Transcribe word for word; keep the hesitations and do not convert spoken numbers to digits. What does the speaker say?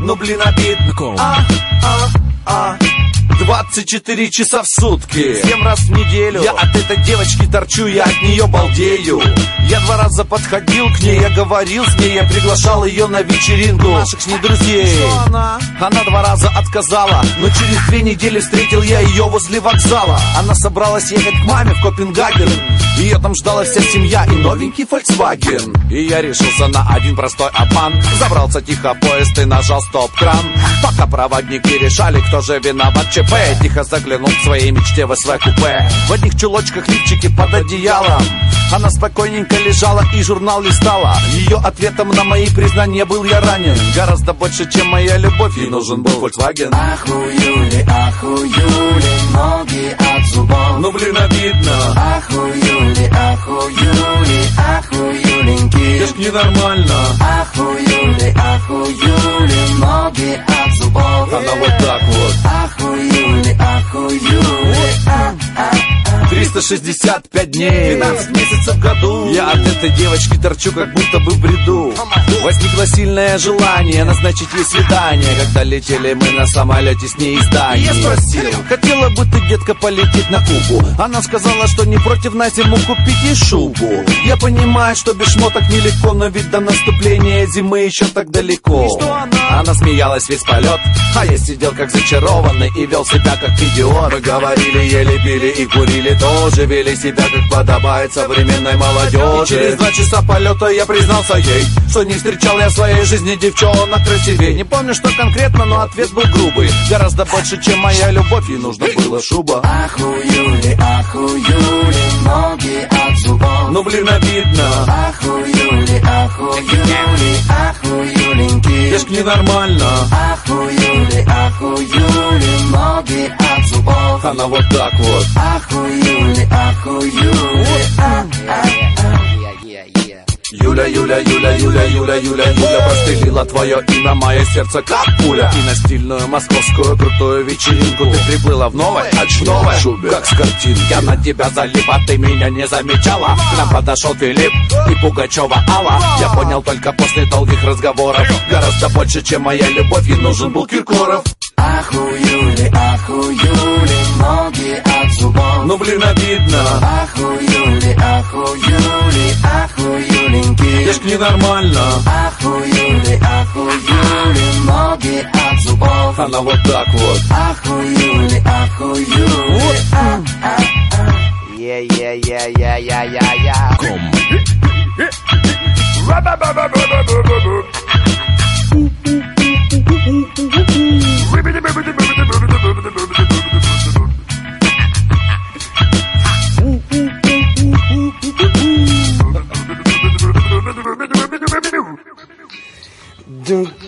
ну блин обидно. А, а, а. двадцать четыре часа в сутки, семь раз в неделю. Я от этой девочки торчу, я от нее балдею. Я два раза подходил к ней, я говорил с ней, я приглашал ее на вечеринку наших с ней друзей. Что она? Она два раза отказала, но через две недели встретил я ее возле вокзала. Она собралась ехать к маме в Копенгаген. Ее там ждала вся семья и новенький Volkswagen. И я решился на один простой обман. Забрался тихо в поезд и нажал стоп-кран. Пока проводники решали, кто же виноват ЧП, тихо заглянул к своей мечте в СВ-купе. В одних чулочках, лифчики под одеялом. Она спокойненько лежала и журнал листала. Ее ответом на мои признания был я ранен. Гораздо больше, чем моя любовь, ей нужен был Volkswagen. Ах у Юли, ах у Юли, ноги от зубов. Ну блин обидно. Ах у Юли, ах у Юли, ах у Юленьки. Это ж ненормально. Ах у Юли, ах у Юли, ноги от зубов. Она вот так вот. Ах у Юли, ах у Юли, а, а, а. триста шестьдесят пять дней, двенадцать месяцев в году. Я от этой девочки торчу, как будто бы в бреду. Возникло сильное желание назначить ей свидание, когда летели мы на самолете с ней из Дании. Я спросил, хотела бы ты, детка, полететь на Кубу? Она сказала, что не против на зиму купить ей шубу. Я понимаю, что без шмоток нелегко, но ведь до наступления зимы еще так далеко. И что она? Она смеялась весь полет, а я сидел как зачарованный и вел себя как идиот. Мы говорили, ели, пили и курили, тоже вели себя как подобает современной молодежи. И через два часа полета я признался ей, что не встречал я в своей жизни девчонок красивее. Не помню, что конкретно, но ответ был грубый. Гораздо больше, чем моя любовь, ей нужно было шуба. Ах у Юли, ах у Юли, ноги от зубов. Ну блин обидно. Ах у Юли, ах у Юли, ах у Юленьки. Это ж ненормально. Ах у Юли, ах у Юли, ноги от зубов. Она вот так вот. Ах у Юли, ах у Юли, а, а, а. Юля, Юля, Юля, Юля, Юля, Юля, Юля, прострелила твое имя, мое сердце как пуля. И на стильную московскую крутую вечеринку ты приплыла в новой, очновой шубе, как с картинки. Я на тебя залип, а ты меня не замечала. К нам подошел Филипп и Пугачева Алла. Я понял только после долгих разговоров, гораздо больше, чем моя любовь, ей нужен был Киркоров. Ах у Юли, ах у Юли, ноги от зубов. Ну блин обидно. Ах у Юли, ах у Юли, ах у Юленьки. Это ж ненормально. Ах у Юли, ах у Юли, ноги от зубов. Она вот так вот. Ах у Юли, ах у Юли, а, а, а. Yeah, yeah, yeah, yeah, yeah, yeah, yeah. Ком. Dun